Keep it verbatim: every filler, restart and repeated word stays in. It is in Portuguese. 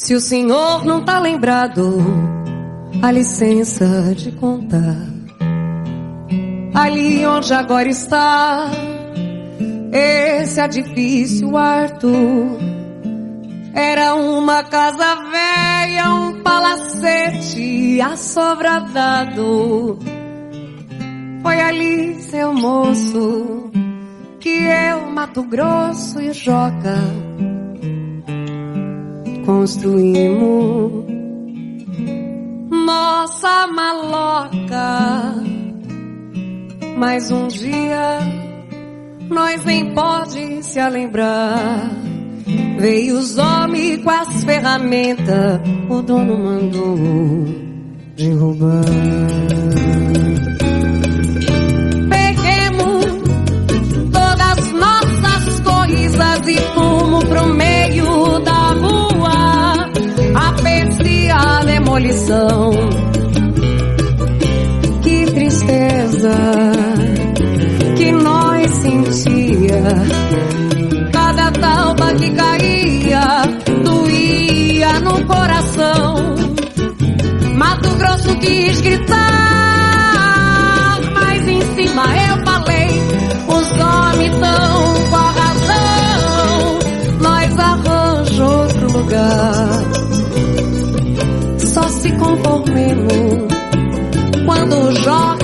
Se o senhor não tá lembrado, a licença de contar. Ali onde agora está esse edifício Arthur, era uma casa velha, um palacete assovradado. Foi ali, seu moço, que eu, Mato Grosso e Joca construímos nossa maloca. Mas um dia nós nem pode se lembrar. Veio os homens com as ferramentas, o dono mandou derrubar. Peguemos todas as nossas coisas e fomos pro meio da rua. Aprecia a demolição. Que tristeza que nós sentia. Cada talba que caía doía no coração. Mato Grosso quis gritar, mas em cima eu falei: os homens tão com a razão, nós arranjamos outro lugar. Só se conformemos quando o Joca